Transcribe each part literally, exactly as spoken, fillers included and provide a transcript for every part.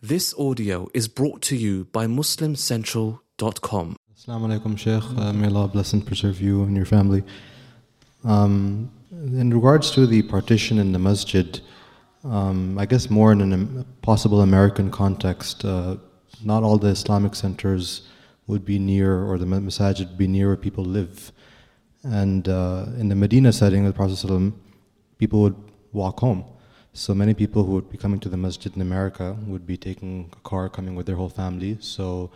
This audio is brought to you by muslim central dot com. Assalamu alaikum, Shaykh. Uh, may Allah bless and preserve you and your family. Um, in regards to the partition in the masjid, um, I guess more in a possible American context, uh, not all the Islamic centers would be near, or the masajid would be near where people live. And uh, in the Medina setting of the Prophet ﷺ, people would walk home. So many people who would be coming to the masjid in America would be taking a car, coming with their whole family. So,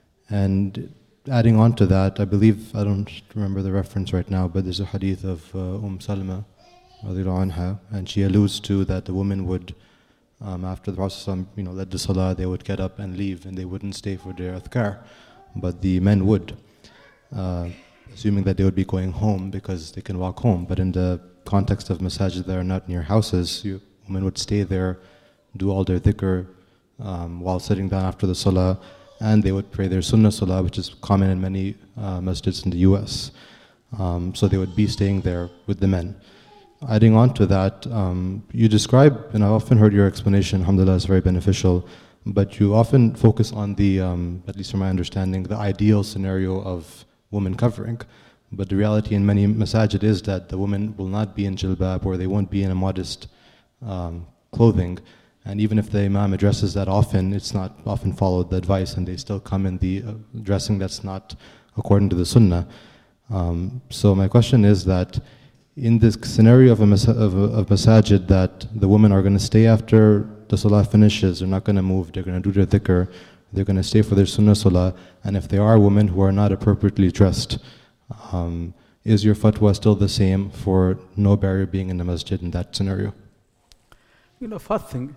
and adding on to that, I believe, I don't remember the reference right now, but there's a hadith of uh, Umm Salma, radiallahu anha, and she alludes to that the women would, um, after the Prophet ﷺ, you know, led the salah, they would get up and leave, and they wouldn't stay for their adhkar, but the men would, uh, assuming that they would be going home because they can walk home. But in the context of masajid that are not near houses, you, women would stay there, do all their dhikr um, while sitting down after the salah, and they would pray their sunnah salah, which is common in many uh, masjids in the U S. Um, so they would be staying there with the men. Adding on to that, um, you describe, and I've often heard your explanation, alhamdulillah, is very beneficial, but you often focus on the, um, at least from my understanding, the ideal scenario of woman covering. But the reality in many masajid is that the woman will not be in jilbab, or they won't be in a modest um, clothing. And even if the imam addresses that often, it's not often followed the advice, and they still come in the uh, dressing that's not according to the sunnah. Um, so my question is that in this scenario of a, mas- of a of masajid that the women are going to stay after the salah finishes, they're not going to move, they're going to do their dhikr, they're going to stay for their sunnah salah, and if there are women who are not appropriately dressed, um, is your fatwa still the same for no barrier being in the masjid in that scenario? You know, first thing,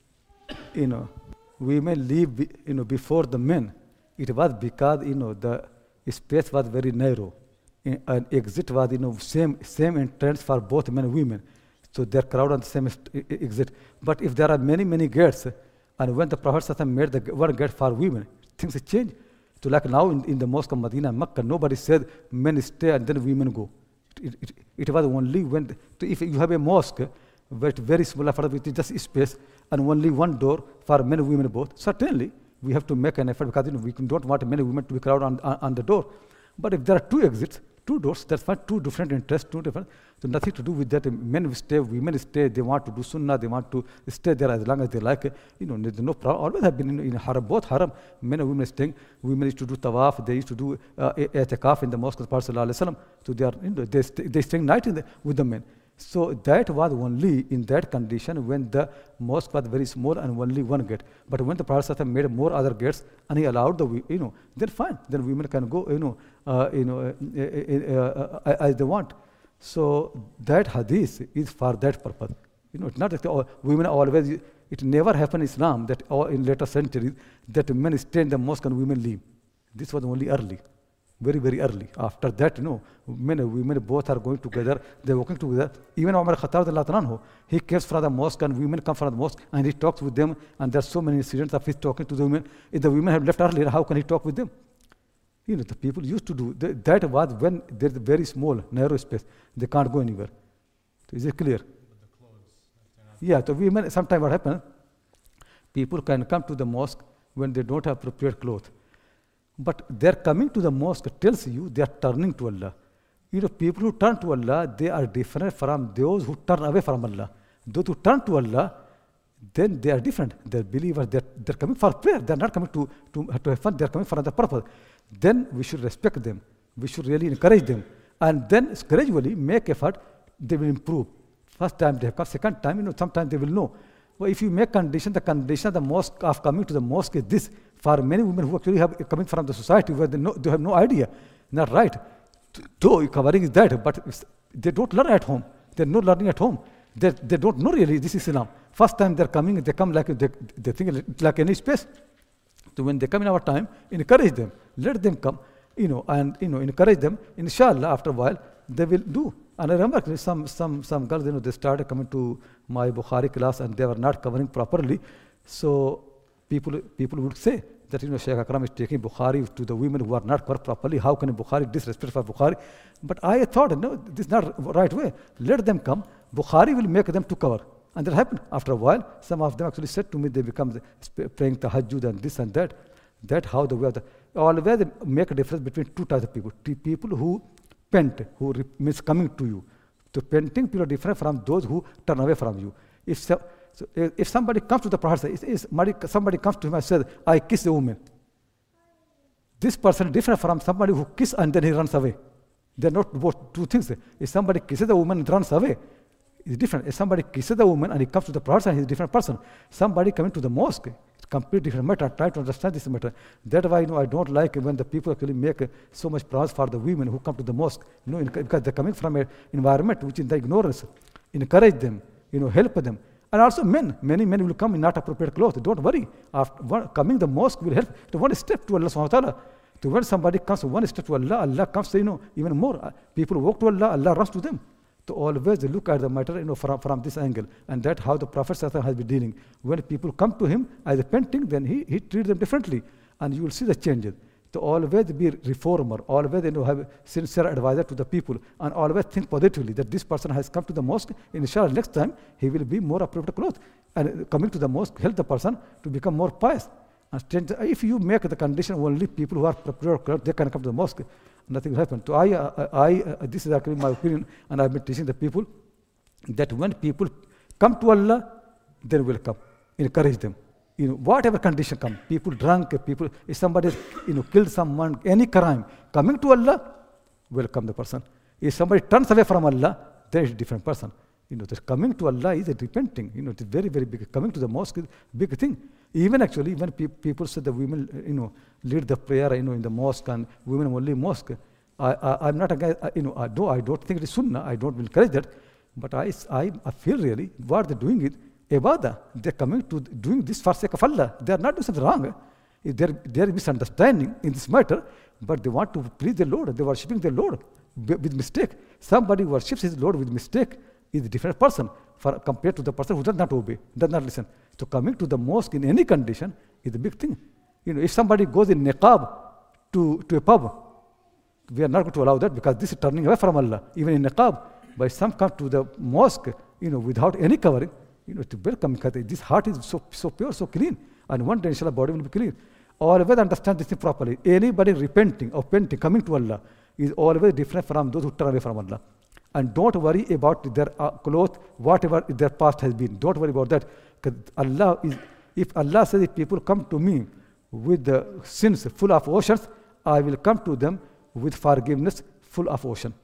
you know, women leave, be, you know, before the men. It was because, you know, the space was very narrow. In, and exit was, you know, same same entrance for both men and women. So they're crowded on the same st- exit. But if there are many, many gates, and when the Prophet made the one gate for women, things change. So like now in, in the mosque of Medina and Makkah, nobody said men stay and then women go. It, it, it was only when, the, if you have a mosque, but very small, with just space, and only one door for men and women both, certainly we have to make an effort, because you know, we don't want men and women to be crowded on, on, on the door. But if there are two exits, two doors, that's fine, two different interests, two different, so nothing to do with that. Men will stay, women stay, they want to do sunnah, they want to stay there as long as they like. You know, there's no problem. Always have been in, in haram, both haram, men and women staying. Women used to do tawaf, they used to do uh, i'tikaf in the mosque of the Prophet sallallahu alaihi wasallam. So they are, you know, they stay, they staying night in the, with the men. So that was only in that condition when the mosque was very small and only one gate. But when the Prophet made more other gates and he allowed the, you know, then fine, then women can go, you know, uh, you know, uh, uh, uh, uh, as they want. So that hadith is for that purpose. You know, it's not that the, women always, it never happened in Islam that or in later centuries that men stay in the mosque and women leave. This was only early. Very, very early. After that, you know, men and women both are going together, they're walking together. Even Umar Khattab, he comes from the mosque and women come from the mosque and he talks with them, and there are so many incidents of his talking to the women. If the women have left earlier, how can he talk with them? You know, the people used to do, that was when there's a very small, narrow space. They can't go anywhere. So is it clear? Yeah, so women, sometimes what happens, people can come to the mosque when they don't have appropriate clothes. But their coming to the mosque tells you they are turning to Allah. You know, people who turn to Allah, they are different from those who turn away from Allah. Those who turn to Allah, then they are different. They're believers, they're, they're coming for prayer. They're not coming to, to, to have fun, they're coming for another purpose. Then we should respect them. We should really encourage them. And then gradually make effort, they will improve. First time they have come, second time, you know, sometimes they will know. Well, if you make condition, the condition of the mosque of coming to the mosque is this. For many women who actually have coming from the society where they, know, they have no idea, not right. Though covering is that, but they don't learn at home. They're not learning at home. They, they don't know really this is Islam. First time they're coming, they come like they, they think it's like any space. So when they come in our time, encourage them, let them come, you know, and you know, encourage them. Inshallah, after a while, they will do. And I remember some some some girls, you know, they started coming to my Bukhari class and they were not covering properly. So people people would say that, you know, Shaykh Akram is taking Bukhari to the women who are not covered properly. How can a Bukhari disrespect for Bukhari? But I thought, no, this is not the right way. Let them come. Bukhari will make them to cover. And that happened. After a while, some of them actually said to me, they become the, praying tahajjud and this and that. That's how the way of the, always make a difference between two types of people. Two people who pent, who re, means coming to you. The painting people are different from those who turn away from you. If so, so if somebody comes to the Prophet, if somebody comes to him and says, I kiss a woman, this person is different from somebody who kisses and then he runs away. They're not both two things. If somebody kisses a woman and runs away, it's different. If somebody kisses a woman and he comes to the Prophet, he's a different person. Somebody coming to the mosque, it's a completely different matter. Try to understand this matter. That's why you know, I don't like when the people actually make so much price for the women who come to the mosque. You know, because they're coming from an environment which is the ignorance. Encourage them, you know, help them. And also men, many men will come in not appropriate clothes. Don't worry. After one, coming the mosque will help to one step to Allah subhanahu wa ta'ala. To when somebody comes one step to Allah, Allah comes to, you know, even more. People walk to Allah, Allah runs to them. To always look at the matter, you know, from, from this angle. And that's how the Prophet has been dealing. When people come to him as a painting, then he, he treats them differently. And you will see the changes. To always be reformer, always you know, have a sincere advisor to the people, and always think positively that this person has come to the mosque, inshallah next time he will be more appropriate clothes. And coming to the mosque, help the person to become more pious. And if you make the condition only people who are prepared, they can come to the mosque, nothing will happen. So I, uh, I uh, this is actually my opinion, and I've been teaching the people that when people come to Allah, they will come. Encourage them. You know, whatever condition come, people drunk, people, if somebody you know killed someone, any crime, coming to Allah, welcome the person. If somebody turns away from Allah, then it's a different person. You know, the coming to Allah is a repenting. You know, it's very, very big. Coming to the mosque is a big thing. Even actually, when pe- people say the women, you know, lead the prayer, you know, in the mosque and women only mosque, I, I, I'm not a guy, I, you know, I, do, I don't think it is sunnah. I don't encourage that. But I, I, I feel really what they're doing is ibadah. They're coming to doing this for sake of Allah. They are not doing something wrong. There, there is misunderstanding in this matter, but they want to please the Lord. They're worshipping the Lord with mistake. Somebody worships his Lord with mistake is a different person for, compared to the person who does not obey, does not listen. So coming to the mosque in any condition is a big thing. You know, if somebody goes in niqab to, to a pub, we are not going to allow that because this is turning away from Allah, even in niqab. But if some come to the mosque, you know, without any covering, you know, to welcome, because this heart is so, so pure, so clean. And one day, inshallah, body will be clean. Always understand this thing properly. Anybody repenting or repenting, coming to Allah, is always different from those who turn away from Allah. And don't worry about their uh, clothes, whatever their past has been. Don't worry about that. Because Allah is, if Allah says, if people come to me with the sins full of oceans, I will come to them with forgiveness full of ocean.